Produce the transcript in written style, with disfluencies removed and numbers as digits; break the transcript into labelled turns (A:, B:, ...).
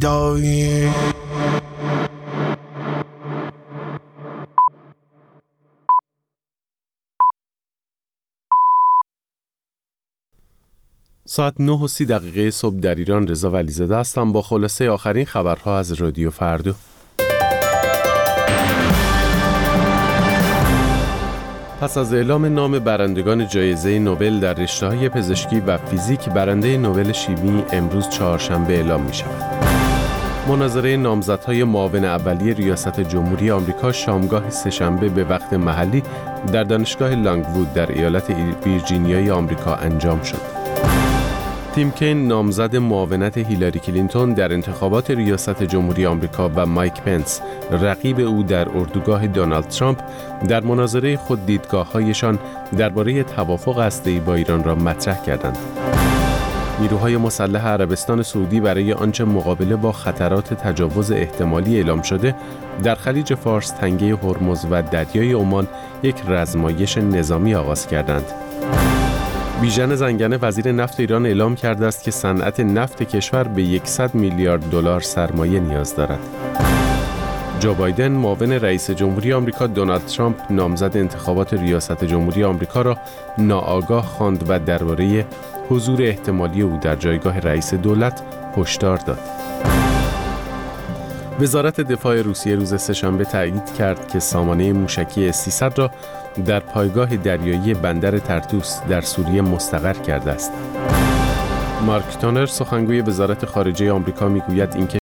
A: پیدایی.
B: ساعت 9:30 صبح در ایران. رضا ولیزاده هستم با خلاصه آخرین خبرها از رادیو فردا. پس از اعلام نام برندگان جایزه نوبل در رشته‌های پزشکی و فیزیک، برنده نوبل شیمی امروز چهارشنبه اعلام می شود. مناظره نامزدهای معاون اولیه ریاست جمهوری آمریکا شامگاه سه‌شنبه به وقت محلی در دانشگاه لانگوود در ایالت ویرجینیای آمریکا انجام شد. تیم کین نامزد معاونت هیلاری کلینتون در انتخابات ریاست جمهوری آمریکا و مایک پنس رقیب او در اردوگاه دونالد ترامپ در مناظره خود دیدگاه‌هایشان درباره توافق هسته‌ای با ایران را مطرح کردند. نیروهای مسلح عربستان سعودی برای آنچه مقابله با خطرات تجاوز احتمالی اعلام شده در خلیج فارس، تنگه هرمز و دریای عمان یک رزمایش نظامی آغاز کردند. بیژن زنگنه وزیر نفت ایران اعلام کرده است که صنعت نفت کشور به 100 میلیارد دلار سرمایه نیاز دارد. جو بایدن معاون رئیس جمهوری آمریکا دونالد ترامپ نامزد انتخابات ریاست جمهوری آمریکا را ناآگاه خواند و درباره حضور احتمالی او در جایگاه رئیس دولت هشدار داد. وزارت دفاع روسیه روز سه‌شنبه تایید کرد که سامانه موشکی S-300 را در پایگاه دریایی بندر ترتوس در سوریه مستقر کرده است. مارک تانر سخنگوی وزارت خارجه آمریکا میگوید این